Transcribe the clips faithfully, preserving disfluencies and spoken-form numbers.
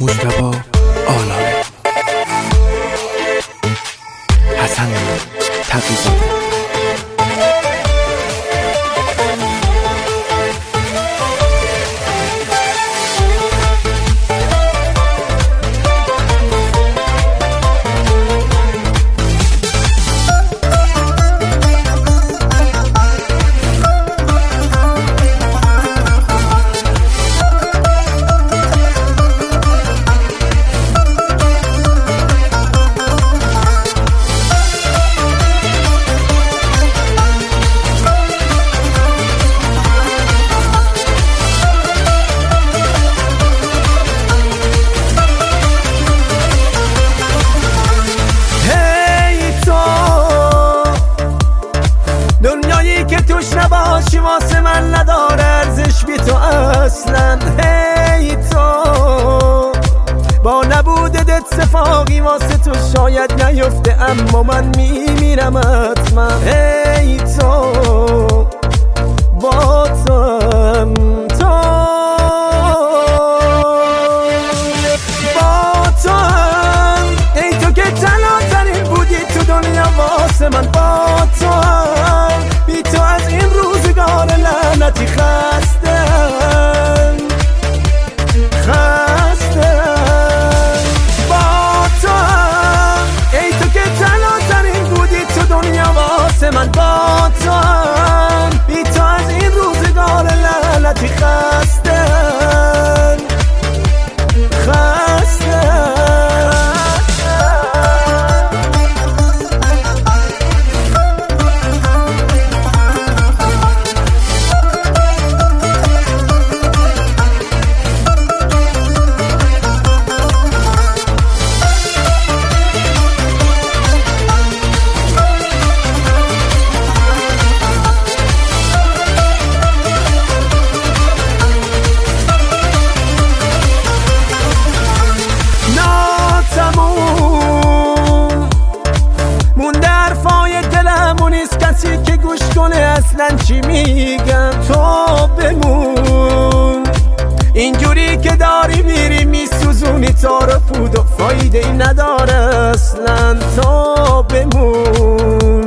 مجتبی آلاره، حسن تقی‌زاده. دنیایی که توش نباشی واسه من نداره ارزش بی تو اصلا. هی تو با نبودت اتفاقی واسه تو شاید نیفته، اما من میمیرم حتما. هی تو با تو هم تو با تو هم ای تو که تنها ترین بودی تو دنیا واسه من. با تو هم بی تو از این روزگار لعنتی خستم خستم. با تو هم ای تو که تنها ترین بودی تو دنیا واسه من. با تو هم بی تو از این روزگار لعنتی خستم خستم. کسی که گوش کنه اصلا چی میگم. تو بمون اینجوری که داری میری میسوزونی تار پود و فایده ای نداره اصلا. تو بمون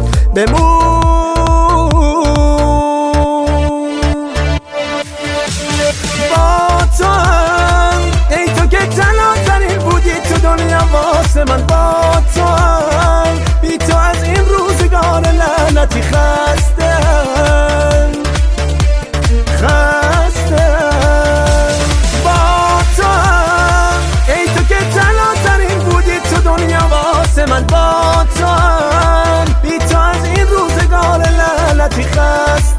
بمون با تو هم ای تو که تنها ترین بودی تو دنیا واسه من. با تو هم بی تو از این روزگار لعنتی خستم خستم. با تو هم ای تو که تنها ترین بودی تو دنیا واسه من. با تو هم بی تو از این روزگار لعنتی خستم.